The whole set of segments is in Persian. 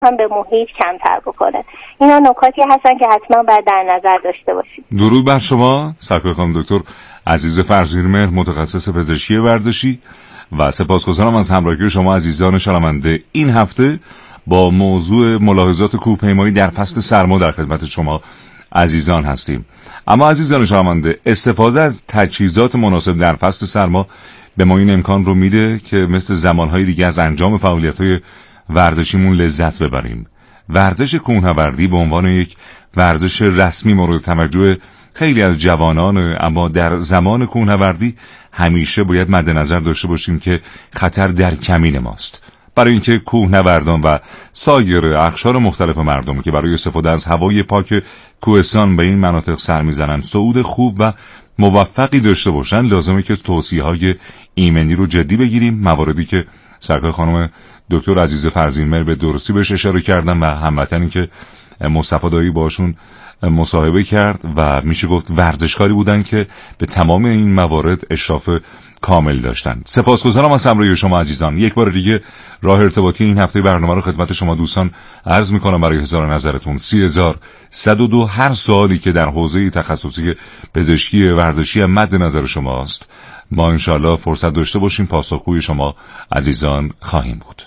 هم به محیط کمتر بکنه. اینا نکاتی هستن که حتما باید در نظر داشته باشید. درود بر شما سرکار خانم دکتر عزیز فرزین‌مهر، متخصص پزشکی ورزشی، و سپاسگزارم از همراهی شما عزیزان شنونده. این هفته با موضوع ملاحظات کوهپیمایی در فصل سرما در خدمت شما عزیزان هستیم. اما عزیزان شنونده، استفاده از تجهیزات مناسب در فصل سرما به ما این امکان رو میده که مثل زمانهای دیگه از انجام فعالیت‌های ورزشیمون لذت ببریم. ورزش کوهنوردی به عنوان یک ورزش رسمی مورد توجه خیلی از جوانان، اما در زمان کوهنوردی همیشه باید مد نظر داشته باشیم که خطر در کمین ماست. برای اینکه کوهنوردان و سایر اقشار مختلف مردم که برای استفاده از هوای پاک کوهستان به این مناطق سر میزنن صعود خوب و موفقی داشته باشن، لازمه که توصیه‌های ایمنی رو جدی بگیریم. مواردی که سرکار خانم دکتر عزیز فرزین‌مهر به درستی بهش اشاره کردن و هموطنی که مصطفی دایی باشون مصاحبه کرد و میشه گفت ورزشکاری بودن که به تمام این موارد اشراف کامل داشتن. سپاسگزارم از همراهی شما عزیزان. یک بار دیگه راه ارتباطی این هفته برنامه رو خدمت شما دوستان عرض میکنم برای اظهار نظرتون. 30102. هر سوالی که در حوزه تخصصی پزشکی ورزشی مد نظر شماست، ما انشالله فرصت داشته باشیم پاسخگوی شما عزیزان خواهیم بود.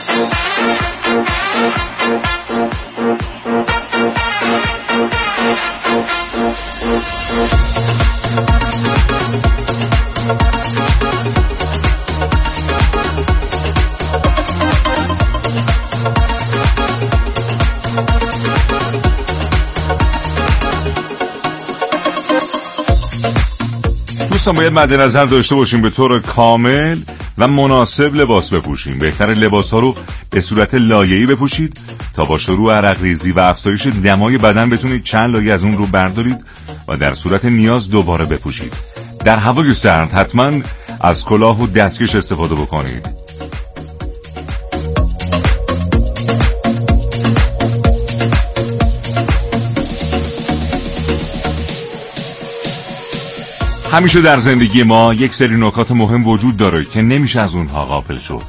دوستان باید مد نظر داشته باشیم به طور کامل و مناسب لباس بپوشیم. بهتر لباس ها رو به صورت لایه‌ای بپوشید تا با شروع عرق ریزی و افزایش دمای بدن بتونید چند لایه از اون رو بردارید و در صورت نیاز دوباره بپوشید. در هوای سرد حتما از کلاه و دستکش استفاده بکنید. همیشه در زندگی ما یک سری نکات مهم وجود داره که نمیشه از اونها غافل شد.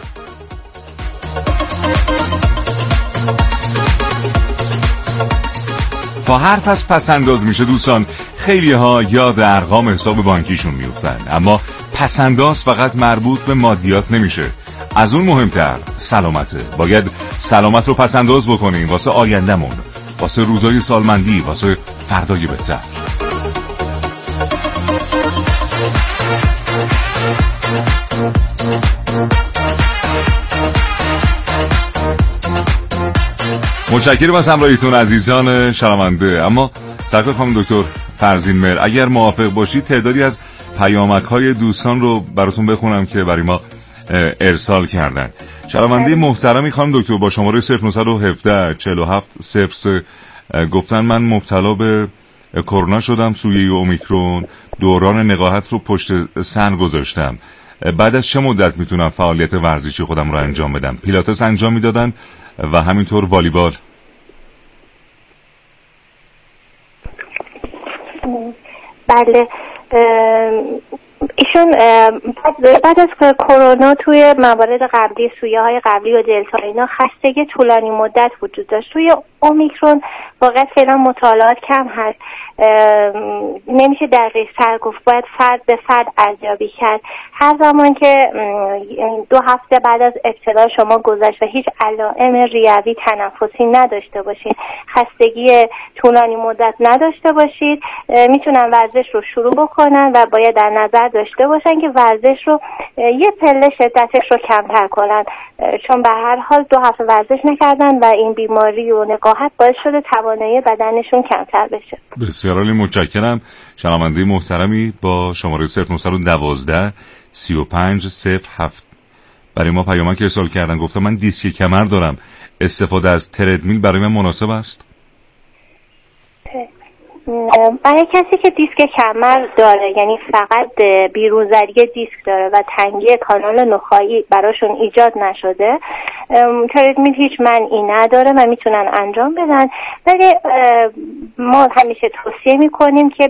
تا حرف از پسنداز میشه دوستان، خیلی ها یاد ارقام حساب بانکیشون میفتن، اما پسنداز فقط مربوط به مادیات نمیشه. از اون مهمتر سلامته. باید سلامت رو پسنداز بکنیم واسه آیندهمون، واسه روزای سالمندی، واسه فردای بهتر. متشکرم از همراهیتون عزیزان شنونده. اما سرکار خانم دکتر فرزین‌مهر، اگر موافق باشید تعدادی از پیامک‌های دوستان رو براتون بخونم که برای ما ارسال کردن. شنونده محترمی خانم دکتر با شماره 0917 47 03 گفتن من مبتلا به کرونا شدم، سویه اومیکرون، دوران نقاهت رو پشت سن گذاشتم. بعد از چه مدت میتونم فعالیت ورزشی خودم رو انجام بدم؟ پیلاتس انجام میدادن و همینطور والیبال. بله، ایشون بعد از کرونا توی موارد قبلی، سویه های قبلی و دلتا اینا خستگی طولانی مدت وجود داشت. توی اومیکرون واقعا فعلا مطالعات کم هست، نمیشه دقیق تر گفت، باید فرد به فرد ارزیابی کرد. هر زمان که 2 هفته بعد از ابتلا شما گذشت و هیچ علائم ریوی تنفسی نداشته باشید، خستگی طولانی مدت نداشته باشید، میتونن ورزش رو شروع بکنن و باید در نظر داشته باشن که ورزش رو یه پله شدتش رو کمتر کنن، چون به هر حال 2 هفته ورزش نکردن و این بیماری و نقاهت باعث شده توانایی بدنشون کمتر بشه. بسیار عالی، متشکرم. شنونده محترمی با شماره 0912 35 07 برای ما پیامک ارسال کردن. گفتم من دیسک کمر دارم، استفاده از تردمیل برای من مناسب است؟ برای کسی که دیسک کمر داره، یعنی فقط بیرونزری دیسک داره و تنگی کانال نخاعی براشون ایجاد نشده، تردمیل هیچ مانعی نداره و میتونن انجام بدن. ولی ما همیشه توصیه میکنیم که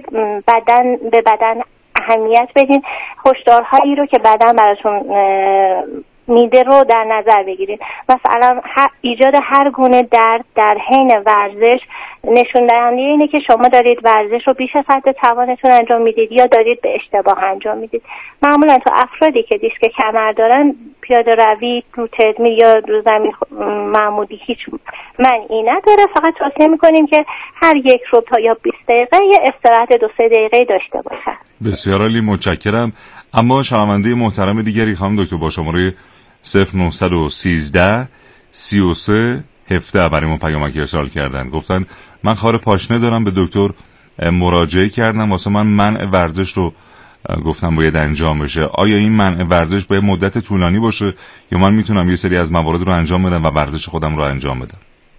به بدن اهمیت بدین، هشدارهایی رو که بدن براتون میده رو در نظر بگیرید. مثلا ایجاد هر گونه درد در حین ورزش نشون دهنده اینه که شما دارید ورزش رو بیش از حد توانتون انجام میدید یا دارید به اشتباه انجام میدید. معمولا تو افرادی که دیسک کمر دارن پیاده روی رو تردمیل یا رو زمین معمولی هیچ معنی نداره. فقط توصیه میکنیم که هر یک رو تا یا 20 دقیقه یه استراحت 2-3 دقیقه داشته باشن. بسیار عالی، متشکرم. اما شنونده محترم دیگری خانم دکتر با شماره 0913 33 17 برای ما پیامک ارسال کردن. گفتن من خار پاشنه دارم، به دکتر مراجعه کردم، واسه من منع ورزش رو گفتم باید انجام بشه. آیا این منع ورزش باید مدت طولانی باشه یا من میتونم یه سری از موارد رو انجام بدم و ورزش خودم رو انجام بدم؟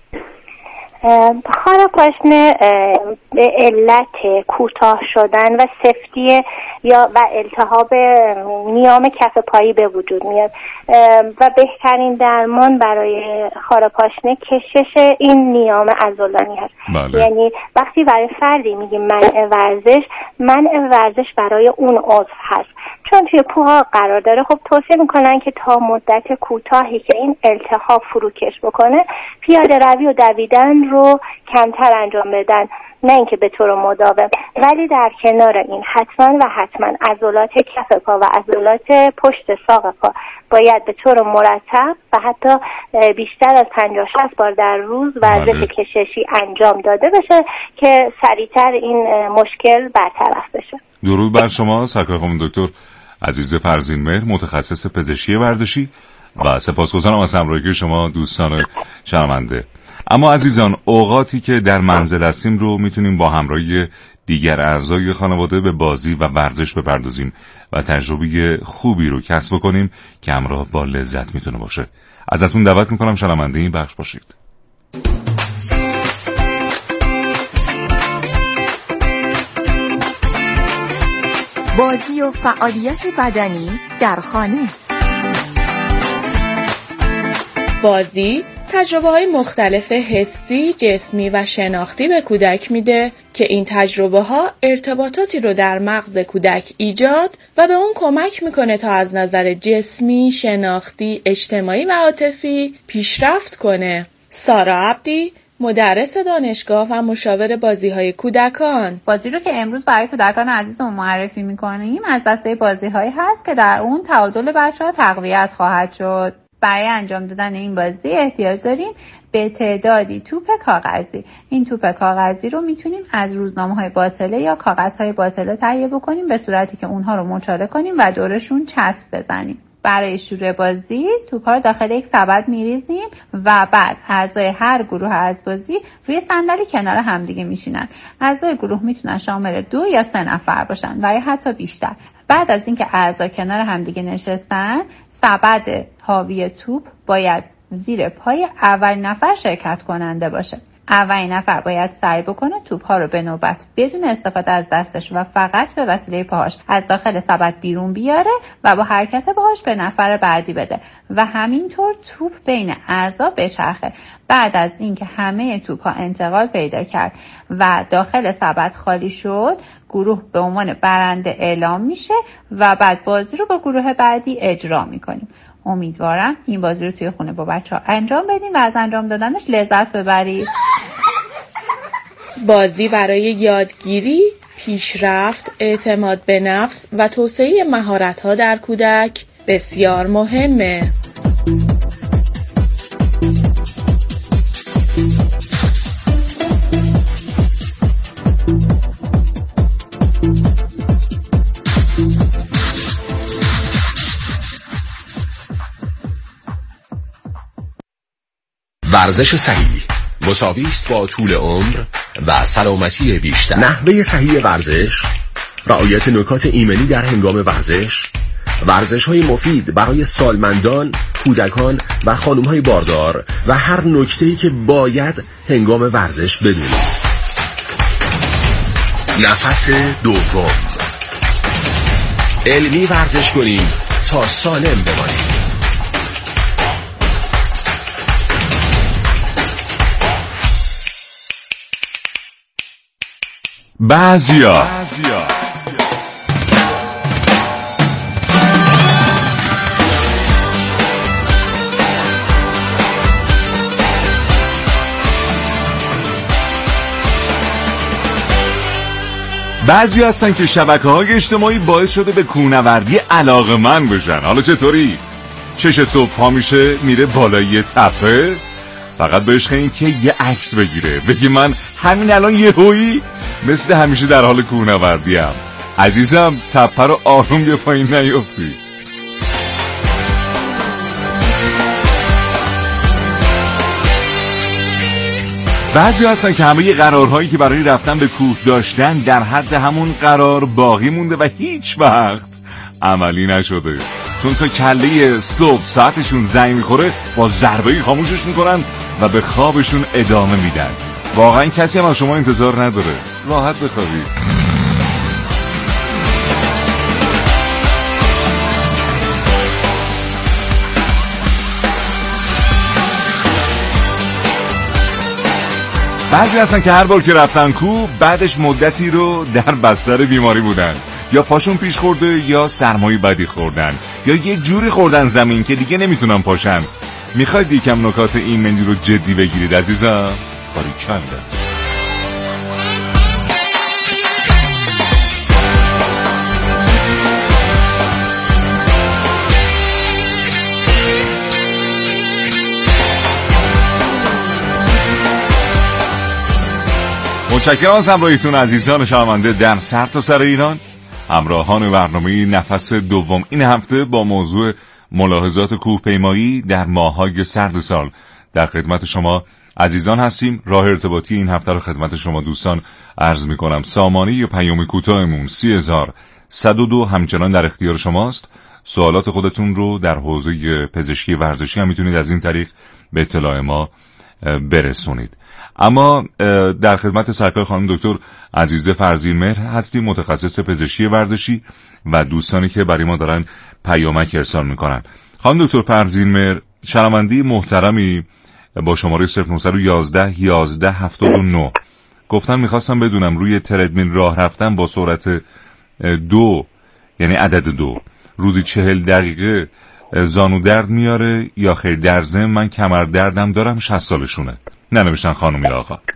خار پاشنه به علت کوتاه شدن و سفتی یا و التهاب نیام کف پایی به وجود میاد و بهترین درمان برای خار پاشنه کشش این نیام عضلانی هست. بله. یعنی وقتی برای فردی میگیم منع ورزش برای اون عضو هست، چون توی پوها قرار داره. خب توصیه میکنن که تا مدت کوتاهی که این التهاب فروکش بکنه پیاده روی و دویدن رو کمتر انجام بدن، نه اینکه به طور مداوم. ولی در کنار این حتما عضلات کف پا و عضلات پشت ساق پا باید به طور مرتب و حتی بیشتر از 50-60 بار در روز ورزش کششی انجام داده بشه که سریعتر این مشکل برطرف بشه. درود بر شما سرکار خانم دکتر عزیز فرزین‌مهر، متخصص پزشکی ورزشی، و سپاسگزارم از همراهی شما دوستان شنونده. اما عزیزان، اوقاتی که در منزل هستیم رو میتونیم با همراهی دیگر اعضای خانواده به بازی و ورزش بپردازیم و تجربه خوبی رو کسب کنیم که همراه با لذت میتونه باشه. ازتون دعوت میکنم شنونده این بخش باشید. بازی و فعالیت بدنی در خانه. بازی تجربه‌های مختلف حسی، جسمی و شناختی به کودک میده که این تجربه‌ها ارتباطاتی رو در مغز کودک ایجاد و به اون کمک میکنه تا از نظر جسمی، شناختی، اجتماعی و عاطفی پیشرفت کنه. سارا عبدی، مدرس دانشگاه و مشاور بازی‌های کودکان. بازی رو که امروز برای کودکان عزیزمون معرفی می‌کنیم از دسته بازی‌هایی هست که در اون تعادل بچه‌ها تقویت خواهد شد. برای انجام دادن این بازی احتیاج داریم به تعدادی توپ کاغذی. این توپ کاغذی رو میتونیم از روزنامه‌های باطله یا کاغذهای باطله تهیه بکنیم به صورتی که اونها رو مچاله کنیم و دورشون چسب بزنیم. برای شروع بازی توپ‌ها رو داخل یک سبد میریزیم و بعد اعضای هر گروه از بازی روی صندلی کنار همدیگه میشینن. اعضای گروه میتونن شامل 2 یا 3 نفر باشن و یا حتی بیشتر. بعد از اینکه اعضا کنار همدیگه نشستن، سبد حاوی توپ باید زیر پای اولین نفر شرکت کننده باشه. اولین نفر باید سعی بکنه توپ‌ها رو به نوبت بدون استفاده از دستش و فقط به وسیله پاهاش از داخل سبد بیرون بیاره و با حرکت پاهاش به نفر بعدی بده و همینطور توپ بین اعضا بچرخه. بعد از اینکه همه توپ‌ها انتقال پیدا کرد و داخل سبد خالی شد، گروه به عنوان برنده اعلام میشه و بعد بازی رو با گروه بعدی اجرا میکنیم. امیدوارم این بازی رو توی خونه با بچه‌ها انجام بدیم و از انجام دادنش لذت ببرید. بازی برای یادگیری، پیشرفت، اعتماد به نفس و توسعه مهارت‌ها در کودک بسیار مهمه. ورزش صحیح مساوی است با طول عمر و سلامتی بیشتر. نحوه صحیح ورزش، رعایت نکات ایمنی در هنگام ورزش‌های مفید برای سالمندان، کودکان و خانم‌های باردار و هر نکته‌ای که باید هنگام ورزش بدونید. نفس دوم، علمی ورزش کنیم تا سالم بمانیم. بعضیا بعضی هستن که شبکه‌های اجتماعی باعث شده به کوهنوردی علاقه‌مند بشن. حالا چطوری؟ چش صبح پا میشه میره بالای تپه فقط به عشق این که یه عکس بگیره، بگی من همین الان یهویی مثل همیشه در حال کوهنوردی ام. عزیزم تپه رو آروم بیا پایین نیفتی. بعضی هستن که همه قرارهایی که برای رفتن به کوه داشتن در حد همون قرار باقی مونده و هیچ وقت عملی نشده، چون تا کله صبح ساعتشون زنگ میخوره با ضربه‌ای خاموشش میکنن و به خوابشون ادامه میدن. واقعا کسی هم از شما انتظار نداره راحت بخوابید. بعضی هستن که هر بار که رفتن کوه بعدش مدتی رو در بستر بیماری بودن، یا پاشون پیش خورده یا سرمایی بدی خوردن یا یه جوری خوردن زمین که دیگه نمیتونن پاشن. میخواید یکم نکات ایمنی رو جدی بگیرید عزیزم؟ باریکلا. متشکرم از همراهیتون عزیزان شنونده در سرتاسر ایران. همراهان برنامه نفس دوم این هفته با موضوع ملاحظات کوهپیمایی در ماه‌های سرد سال در خدمت شما عزیزان هستیم. راه ارتباطی این هفته رو خدمت شما دوستان عرض می‌کنم. سامانه یا پیام کوتاهمون 30102 همچنان در اختیار شماست. سوالات خودتون رو در حوزه پزشکی ورزشی هم میتونید از این طریق به اطلاع ما برسونید. اما در خدمت سرکار خانم دکتر عزیزه فرزین‌مهر هستیم، متخصص پزشکی ورزشی و دوستانی که برای ما دارن پیامک ارسال میکنن. خانم دکتر فرزین‌مهر شنونده محترمی با شماره 0911 1179 گفتن میخواستم بدونم روی تردمیل راه رفتن با سرعت 2 یعنی عدد 2 روزی 40 دقیقه زانو درد میاره یا خیر؟ در ضمن من کمر دردم دارم، 60 سالشونه. ننوشتن خانم یا آقا.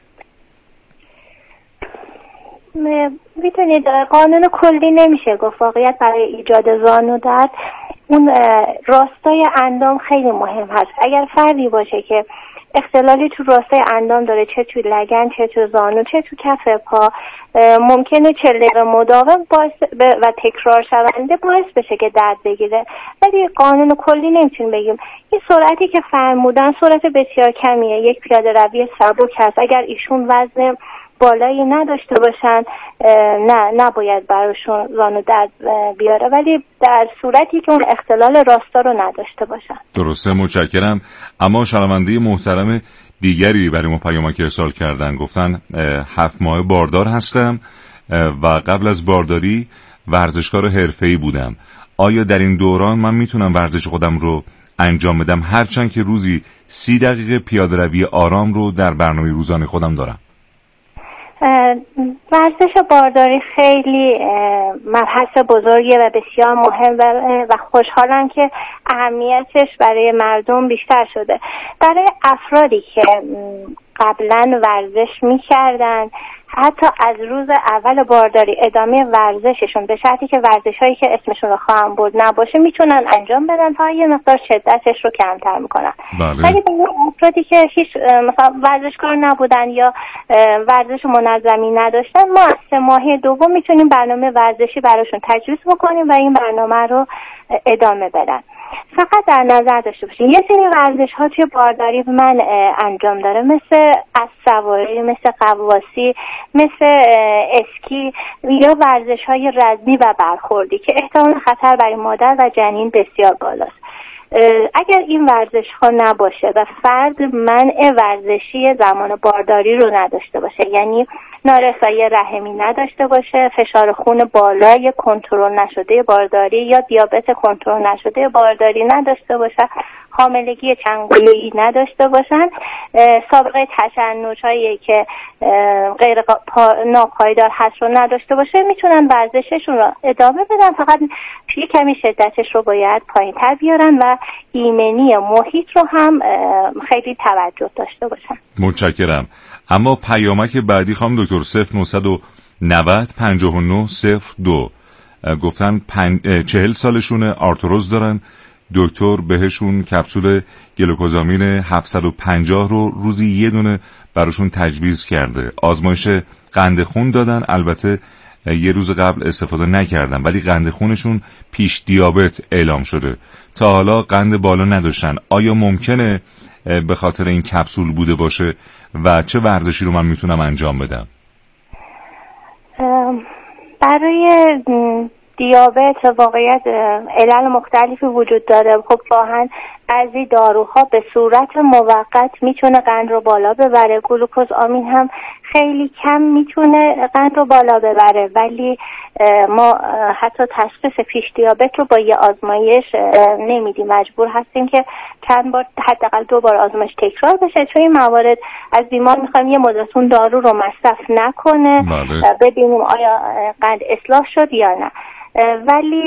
میتونید قانون کلی نمیشه گفت واقعیت برای ایجاد زانو درد اون راستای اندام خیلی مهم هست. اگر فردی باشه که اختلالی تو راستای اندام داره، چه تو لگن چه تو زانو چه تو کف پا، ممکنه 40 دقیقه مداوم و تکرار شونده باعث بشه که درد بگیره. ولی قانون کلی نمیتونیم بگیم. این سرعتی که فرمودن سرعت بسیار کمیه، یک پیاده روی سبک هست. اگر ایشون وزن بالایی نداشته باشن نباید براشون زانو درد بیاره، ولی در صورتی که اون اختلال راستا رو نداشته باشن. درسته، متشکرم. اما شنونده محترم دیگری برای ما پیامک ارسال کردن، گفتن 7 ماه باردار هستم و قبل از بارداری ورزشکار حرفه‌ای بودم. آیا در این دوران من میتونم ورزش خودم رو انجام بدم هرچند که روزی 30 دقیقه پیاده روی آرام رو در برنامه روزانه خودم دارم؟ ورزش بارداری خیلی مبحث بزرگیه و بسیار مهم و خوشحالم که اهمیتش برای مردم بیشتر شده. برای افرادی که قبلا ورزش می‌کردن حتی از روز اول بارداری ادامه ورزششون به شرطی که ورزش‌هایی که اسمشون رو خواهم برد نباشه میتونن انجام بدن تا یه مقدار شدتش رو کمتر میکنن. ولی برای افرادی که هیچ مثلا ورزشکار نبودن یا ورزش منظمی نداشتن ما از 3 ماه دوم میتونیم برنامه ورزشی براشون تجویز بکنیم و این برنامه رو ادامه بدن. فقط در نظر داشته باشین یه سری ورزش ها توی بارداری من انجام داره، مثل اسب‌سواری، مثل غواصی، مثل اسکی یا ورزش های رزمی و برخوردی که احتمال خطر برای مادر و جنین بسیار بالاست. اگر این ورزش ها نباشه و فرد منع ورزشی زمان بارداری رو نداشته باشه، یعنی نارسایی رحمی نداشته باشه، فشار خون بالای کنترل نشده بارداری یا دیابت کنترل نشده بارداری نداشته باشه، حاملگی چندگانه‌ای نداشته باشن، سابقه تشنج‌هایی که غیر ناپایدار هست رو نداشته باشه، میتونن ورزششون رو ادامه بدن. فقط توی کمی شدتش رو باید پایین‌تر بیارن و ایمنی محیط رو هم خیلی توجه داشته باشن. متشکرم. اما پیامک بعدی خانم دکتر 09 90-59-02. گفتن 40 سالشونه، آرتروز دارن. دکتر بهشون کپسول گلوکوزامین 750 رو روزی یه دونه براشون تجویز کرده. آزمایش قند خون دادن، البته یه روز قبل استفاده نکردن ولی قند خونشون پیش دیابت اعلام شده. تا حالا قند بالا نداشتن. آیا ممکنه به خاطر این کپسول بوده باشه و چه ورزشی رو من میتونم انجام بدم؟ برای دیابت واقعیت علل مختلفی وجود داره. خب واقعا بعضی داروها به صورت موقت میتونه قند رو بالا ببره. گلوکوزامین هم خیلی کم میتونه قند رو بالا ببره، ولی ما حتی تشخیص پیش دیابت رو با یه آزمایش نمیدیم. مجبور هستیم که چند بار، حداقل 2 بار آزمایش تکرار بشه. چون این موارد از بیمار میخوایم یه مدت اون دارو رو مصرف نکنه، ببینیم آیا قند اصلاح شد یا نه. ولی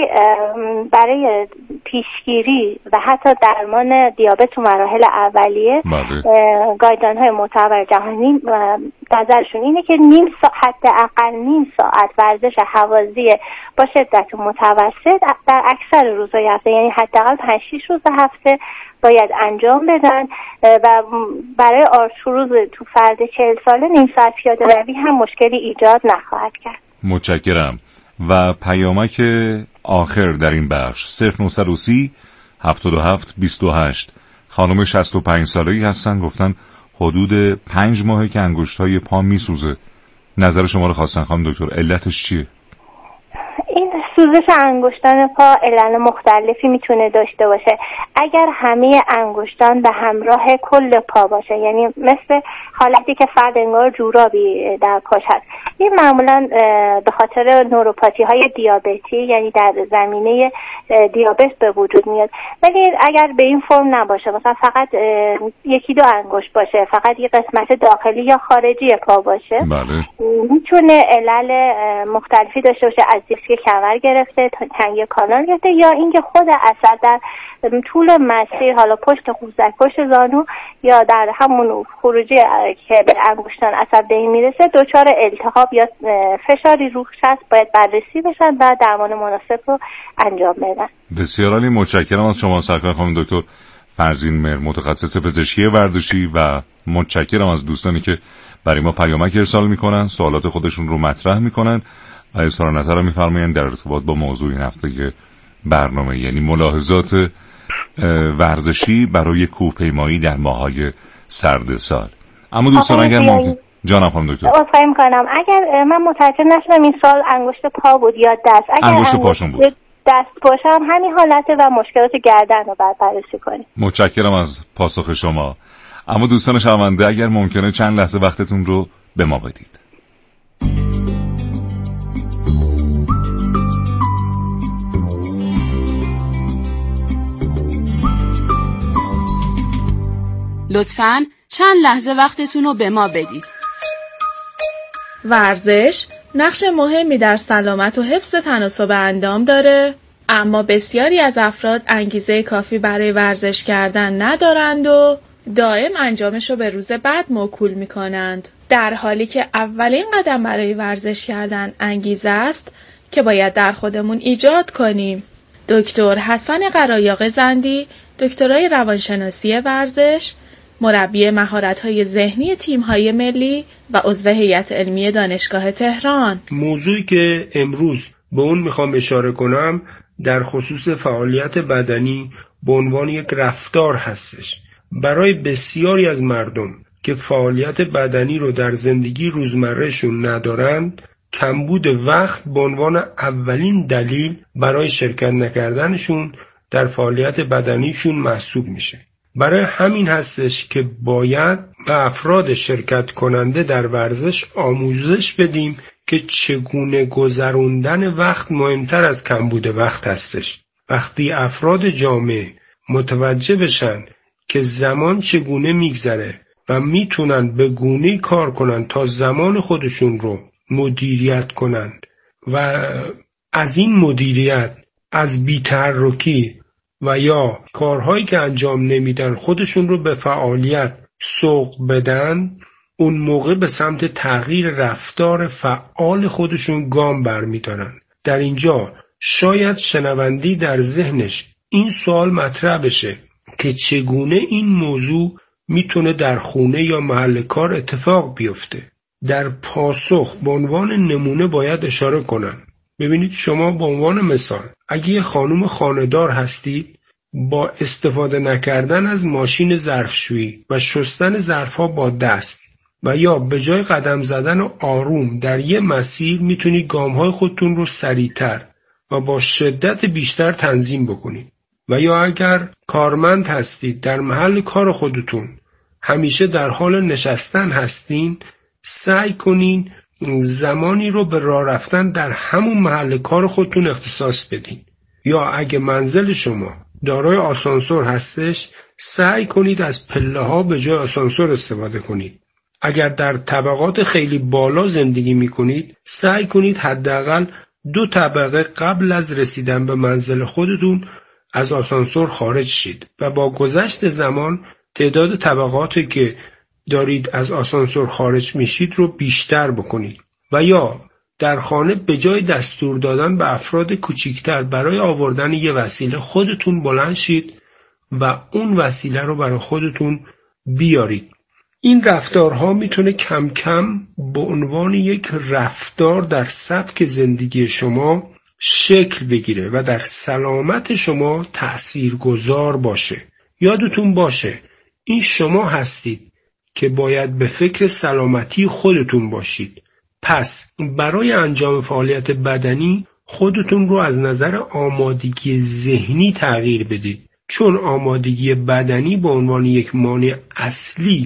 برای پیشگیری و حتی درمان دیابت تو مراحل اولیه گایدلاین های معتبر جهانی نظرشون اینه که حداقل نیم ساعت ورزش هوازی با شدت متوسط در اکثر روزهای هفته، یعنی حداقل 5-6 روز هفته باید انجام بدن و برای آرتروز تو فرد 40 ساله نیم ساعت پیاده روی هم مشکلی ایجاد نخواهد کرد. متشکرم. و پیامک آخر در این بخش 0930 77 28. خانم 65 ساله‌ای هستن، گفتن حدود 5 ماهه که انگشت‌های پا میسوزه. نظر شما رو خواستن خانم دکتر، علتش چیه؟ این سوزش انگشتان پا علل مختلفی میتونه داشته باشه. اگر همه انگشتان به همراه کل پا باشه، یعنی مثل حالتی که فرد انگار جورابی در پاش هست، این معمولا به خاطر نوروپاتی های دیابتی، یعنی در زمینه دیابت به وجود میاد. ولی اگر به این فرم نباشه، مثلا فقط 1-2 انگشت باشه، فقط یه قسمت داخلی یا خارجی پا باشه، میتونه علل مختلفی داشته باشه، از دیسک کمر گرفته تا تنگی کانال گرفته، یا اینکه خود اثر در طول مسیر، حالا پشت قوزک، پشت زانو یا در همون خروجی که به انگشتان اثر به این میرسه، دچار التهاب یا فشاری روش هست، باید بررسی بشن و درمان مناسب رو انجام بدن. بسیار عالی، متشکرم از شما سرکار خانم دکتر فرزین مهر، متخصص پزشکی ورزشی، و متشکرم از دوستانی که برای ما پیامک ارسال میکنن، سوالات خودشون رو مطرح میکنن و اظهار نظر رو میفرمایند در ارتباط با موضوع این هفته برنامه، یعنی ملاحظات ورزشی برای کوهپیمایی در ماه‌های سرد سال. اما دوستان اگر ممکن جانم خانم دکتر عذرخواهی می‌کنم، اگر من متوجه نشدم این سال انگشت پا بود یا دست؟ اگر انگشت پاشون بود، دست پاشم همین حالته و مشکلات گردن رو بعد بررسی کنیم. متشکرم از پاسخ شما. اما دوستان شنونده اگر ممکنه چند لحظه وقتتون رو به ما بدید. لطفاً چند لحظه وقتتون رو به ما بدید. ورزش نقش مهمی در سلامت و حفظ تناسب اندام داره، اما بسیاری از افراد انگیزه کافی برای ورزش کردن ندارند و دائم انجامش رو به روز بعد موکول میکنند، در حالی که اولین قدم برای ورزش کردن انگیزه است که باید در خودمون ایجاد کنیم. دکتر حسن قرایاق زندی، دکترای روانشناسی ورزش، مربی مهارت‌های ذهنی تیم‌های ملی و عضو هیئت علمی دانشگاه تهران. موضوعی که امروز به اون میخوام اشاره کنم در خصوص فعالیت بدنی به عنوان یک رفتار هستش. برای بسیاری از مردم که فعالیت بدنی رو در زندگی روزمرهشون ندارند، کمبود وقت به عنوان اولین دلیل برای شرکت نکردنشون در فعالیت بدنیشون محسوب میشه. برای همین هستش که باید به افراد شرکت کننده در ورزش آموزش بدیم که چگونه گذروندن وقت مهمتر از کمبود وقت هستش. وقتی افراد جامعه متوجه بشن که زمان چگونه میگذره و میتونن به گونه‌ای کار کنن تا زمان خودشون رو مدیریت کنن و از این مدیریت، از بی‌تحرکی و یا کارهایی که انجام نمیدن خودشون رو به فعالیت سوق بدن، اون موقع به سمت تغییر رفتار فعال خودشون گام برمی‌دارن. در اینجا شاید شنوندی در ذهنش این سوال مطرح بشه که چگونه این موضوع میتونه در خونه یا محل کار اتفاق بیفته. در پاسخ به عنوان نمونه باید اشاره کنم. ببینید شما به عنوان مثال اگه یه خانم خانه‌دار هستید، با استفاده نکردن از ماشین ظرفشویی و شستن ظرف‌ها با دست و یا به جای قدم زدن و آروم در یه مسیر میتونید گام‌های خودتون رو سریعتر و با شدت بیشتر تنظیم بکنید. و یا اگر کارمند هستید در محل کار خودتون همیشه در حال نشستن هستین، سعی کنین زمانی رو به راه رفتن در همون محل کار خودتون اختصاص بدین. یا اگه منزل شما دارای آسانسور هستش، سعی کنید از پله‌ها به جای آسانسور استفاده کنید. اگر در طبقات خیلی بالا زندگی می‌کنید، سعی کنید حداقل 2 طبقه قبل از رسیدن به منزل خودتون از آسانسور خارج شید و با گذشت زمان تعداد طبقاتی که دارید از آسانسور خارج میشید رو بیشتر بکنید. و یا در خانه به جای دستور دادن به افراد کوچکتر برای آوردن یه وسیله، خودتون بلند شید و اون وسیله رو برای خودتون بیارید. این رفتارها میتونه کم کم به عنوان یک رفتار در سبک زندگی شما شکل بگیره و در سلامت شما تأثیرگذار باشه. یادتون باشه این شما هستید که باید به فکر سلامتی خودتون باشید. پس برای انجام فعالیت بدنی خودتون رو از نظر آمادگی ذهنی تغییر بدید، چون آمادگی بدنی به عنوان یک مانع اصلی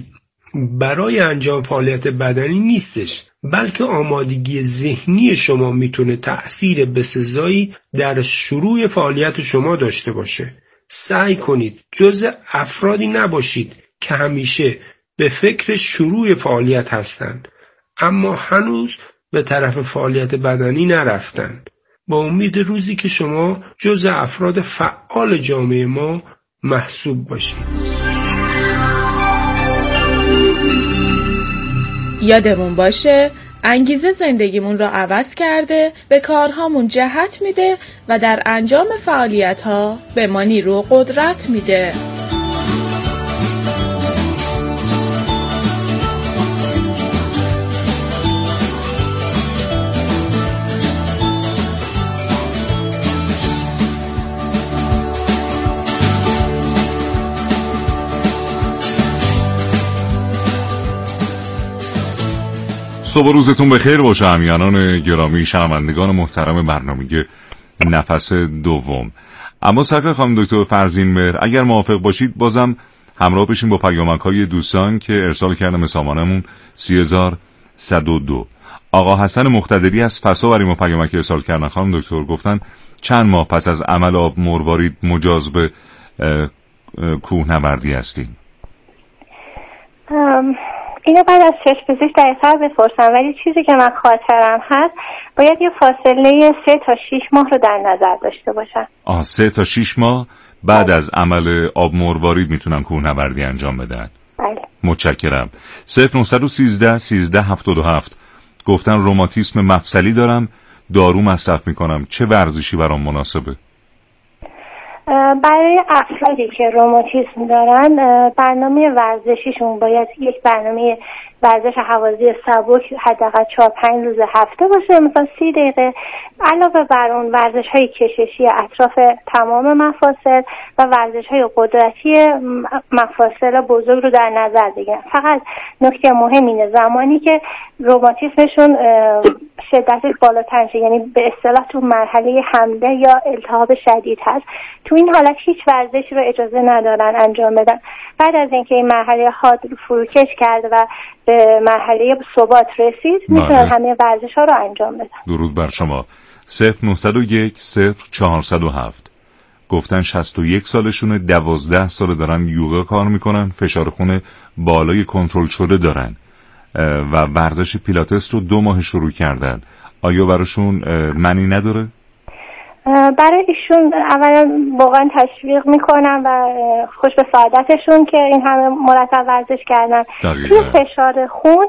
برای انجام فعالیت بدنی نیستش، بلکه آمادگی ذهنی شما میتونه تأثیر بسزایی در شروع فعالیت شما داشته باشه. سعی کنید جزء افرادی نباشید که همیشه به فکر شروع فعالیت هستند اما هنوز به طرف فعالیت بدنی نرفتند. با امید روزی که شما جزء افراد فعال جامعه ما محسوب باشید. یادمون باشه انگیزه زندگیمون رو عوض کرده، به کارهامون جهت میده و در انجام فعالیت‌ها به ما نیرو و قدرت میده. صبح روزتون بخیر باشه همیهنان گرامی، شنوندگان محترم برنامه نفس دوم. اما سرکار خانم دکتر فرزین مهر، اگر موافق باشید بازم همراه بشیم با پیامک‌های دوستان که ارسال کردن به سامانمون 30102. آقا حسن مقتدری از فسا برای ما پیامک ارسال کردن. خانم دکتر گفتن چند ماه پس از عمل آب مروارید مجاز به کوهنوردی هستیم. اینو بعد از چشم پزشک دقیق‌تر بپرسم، ولی چیزی که من خاطرم هست باید یه فاصله 3 تا 6 ماه رو در نظر داشته باشن. 3 تا 6 ماه بعد از عمل آب مروارید میتونن کوهنوردی انجام بدن. بله. متشکرم. 0913 1377 گفتن روماتیسم مفصلی دارم، دارو مصرف میکنم، چه ورزشی برام مناسبه؟ برای افرادی که روماتیسم دارن برنامه ورزشیشون باید یک برنامه ورزش هوازی سبک حداقل 4-5 روز هفته باشه، مثلا 30 دقیقه. علاوه بر اون ورزش‌های کششی اطراف تمام مفاصل و ورزش‌های قدرتی مفاصل بزرگ رو در نظر بگیرن. فقط نکته مهم اینه زمانی که روماتیسمشون شدتش بالاتر میشه، یعنی به اصطلاح تو مرحله حمله یا التهاب شدید هست، تو این حالت هیچ ورزشی رو اجازه ندارن انجام بدن. بعد از اینکه این مرحله حاد فروکش کرده و به مرحله ثبات رسید میتونن همه ورزش‌ها رو انجام بدن. درود بر شما. 0901 0407 گفتن 61 سالشونه، 12 سال دارن یوگا کار میکنن، فشار خون بالای کنترل شده دارن و ورزش پیلاتس رو 2 ماه شروع کردن. آیا براشون معنی نداره؟ برای ایشون اولا واقعا تشویق میکنم و خوش به سعادتشون که این همه مرتب ورزش کردن. توی فشار خون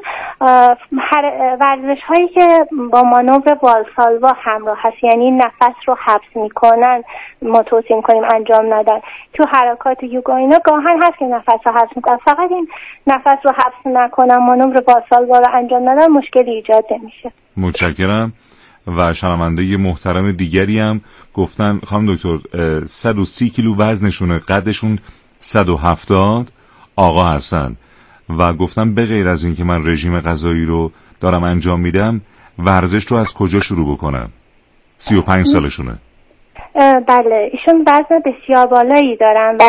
ورزش هایی که با مانور والسالوا همراه هست، یعنی نفس رو حبس میکنن، ما توصیه میکنیم انجام ندن. تو حرکات یوگا اینا گاهن هست که نفس رو حبس میکنن، فقط این نفس رو حبس نکنن، مانور والسالوا رو انجام ندن، مشکلی ایجاد نمیشه. متشکرم. و شنونده محترم دیگری هم گفتن خانم دکتر 130 کیلو وزنشونه، قدشون 170، آقا هستن و گفتن به غیر از این که من رژیم غذایی رو دارم انجام میدم، ورزش رو از کجا شروع بکنم؟ 35 سالشونه. بله، ایشون وزن بسیار بالایی دارن و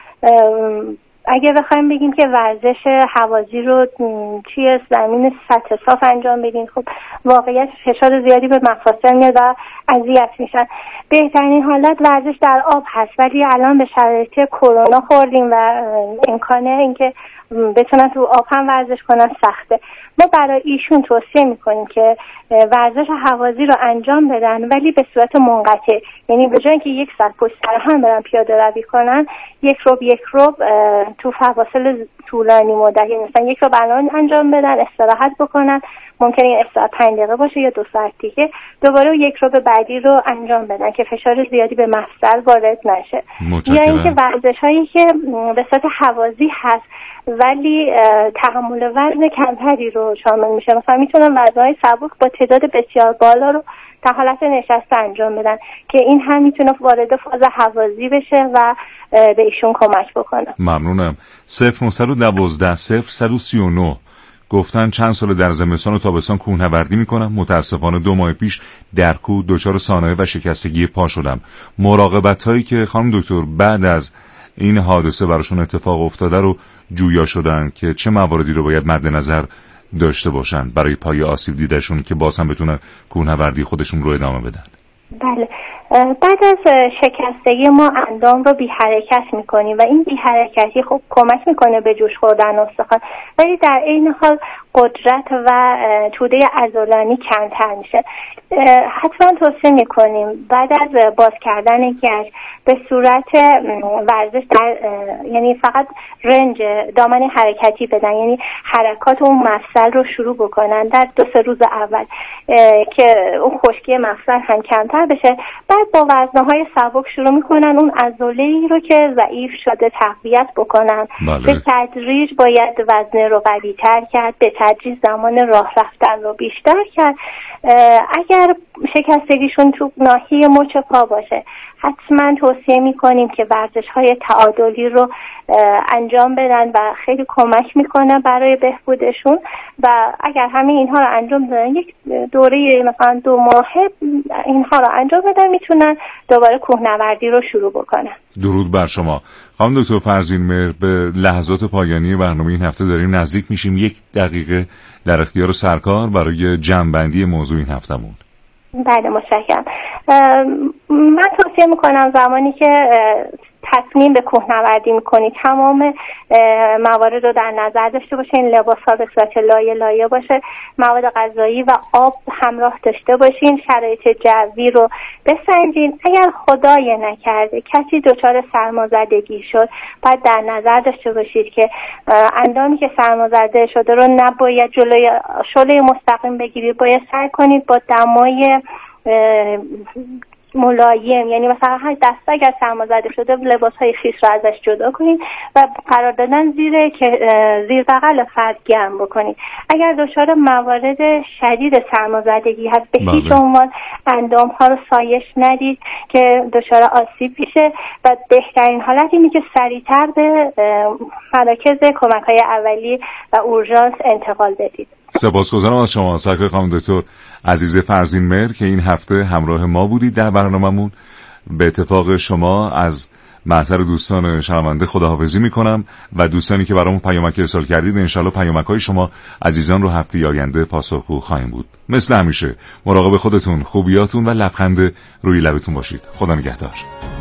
اگه بخوایم بگیم که ورزش هوازی رو توی زمین سطح صاف انجام بدین، خب واقعیت فشار زیادی به مفاصل میاد و اذیت میشن. بهترین حالت ورزش در آب هست، ولی الان به شرایط کرونا خوردیم و امکانه اینکه بتونن تو آب هم ورزش کنن سخته. ما برای ایشون توصیه میکنیم که ورزش هوازی رو انجام بدن، ولی به صورت منقطع، یعنی به جای اینکه یک ساعت پشت سر هم برن پیاده روی کنن، یک ربع تو فواصل طولانی مدت، یعنی مثلا یک ربع الان انجام بدن، استراحت بکنن، ممکنه این استراحت 5 دقیقه باشه یا 2 ساعت دیگه، دوباره یک ربع بعدی رو انجام بدن که فشار زیادی به مفصل وارد نشه. یا اینکه ورزش هایی که به صورت هوازی هست ولی تحمل وزن کمتری رو شامل میشه، مثلا میتونن وزنهای سبک با تعداد بسیار بالا رو در حالت نشسته انجام بدن که این هم میتونه وارد فاز هوازی بشه و به ایشون کمک بکنه. ممنونم. 0912 0139 گفتن چند سال در زمستان و تابستان کوهنوردی میکنم، متاسفانه 2 ماه پیش در کوه دچار سانحه و شکستگی پا شدم. مراقبت هایی که خانم دکتر بعد از این حادثه براشون اتفاق افتاده رو جویا شدن که چه مواردی رو باید مد نظر داشته باشن برای پای آسیب دیدشون که باز هم بتونن کوهنوردی خودشون رو ادامه بدن؟ بله، بعد از شکستگی ما اندام رو بی حرکت میکنیم و این بی حرکتی خب کمک میکنه به جوش خوردن استخوان، ولی در این حال قدرت و توده عضلانی کمتر میشه. حتما توصیه میکنیم بعد از باز کردن گچ به صورت ورزش یعنی فقط رنج دامن حرکتی بدن، یعنی حرکات اون مفصل رو شروع بکنن در 2-3 روز اول که اون خشکی مفصل هم کمتر بشه. بعد با وزنه‌های سبک شروع میکنن اون عضله‌ای رو که ضعیف شده تقویت بکنن. به تدریج باید وزن رو قوی‌تر کرد، به تدریج زمان راه رفتن رو بیشتر کرد. اگر شکستگیشون تو ناحیه مچ پا باشه حتما توصیه میکنیم که ورزش‌های تعادلی رو انجام بدن و خیلی کمک میکنه برای بهبودشون و اگر همین اینها رو انجام بدن، یک دوره مثلا 2 ماهه اینها رو انجام بدن، میتونن دوباره کوهنوردی رو شروع بکنن. درود بر شما. خانم دکتر فرزین مهر، به لحظات پایانی برنامه این هفته داریم نزدیک میشیم. 1 دقیقه در اختیار سرکار برای جمع‌بندی موضوع این هفتمون. بله، متشکرم. من توصیه میکنم زمانی که تصمیم به کوهنوردی میکنید تمام موارد رو در نظر داشته باشین، لباس‌ها به صورت لایه لایه باشه، مواد غذایی و آب همراه داشته باشین، شرایط جوی رو بسنجین. اگر خدای نکرده کسی دچار سرمازدگی شد، باید در نظر داشته باشید که اندامی که سرمازده شده رو نباید جلوی شعله مستقیم بگیرید، باید سعی کنید با دمای ملایم، یعنی مثلا هر دست اگر سرمازده شده لباس‌های خیس رو ازش جدا کنید و قرار دادن زیر بغل فرد گرم بکنید. اگر دچار موارد شدید سرمازدگی هست به هیچ عنوان اندام‌ها رو سایش ندید که دچار آسیب بشه و بهترین حالت اینه که سریعتر به مراکز کمک‌های اولیه و اورژانس انتقال بدید. سپاسگزارم از شما سرکار خانم دکتر عزیز فرزین مهر که این هفته همراه ما بودید در برنامه‌مون. به اتفاق شما از محضر دوستان شنونده خداحافظی میکنم و دوستانی که برامون پیامک ارسال کردید انشالله پیامک‌های شما عزیزان رو هفته آینده پاسخگو خواهیم بود. مثل همیشه مراقب خودتون، خوبیاتون و لبخند روی لبتون باشید. خدا نگهدار.